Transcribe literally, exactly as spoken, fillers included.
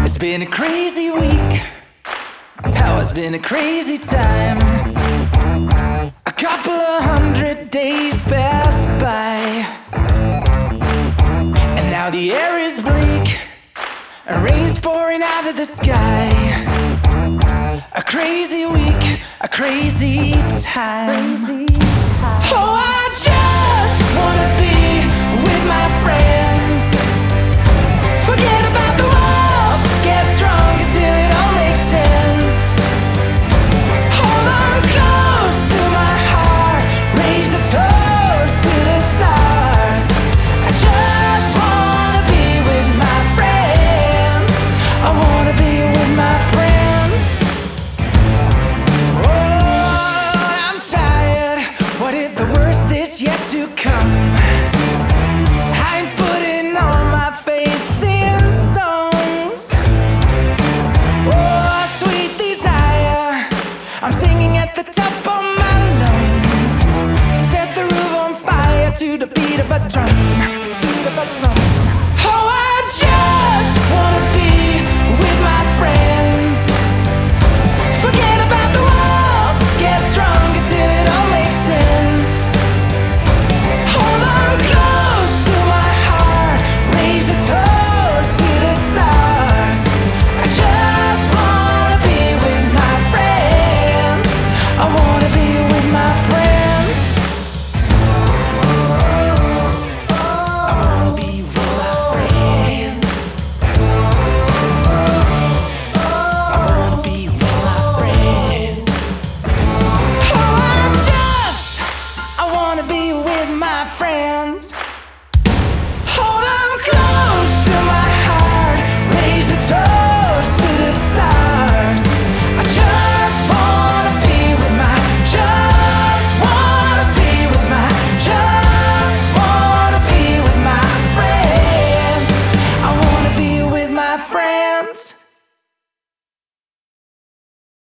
been a crazy week. How it's been a crazy time. A couple of hundred days pass by, and now the air is bleak, and rain's pouring out of the sky. A crazy week, a crazy time. Oh, I just wanna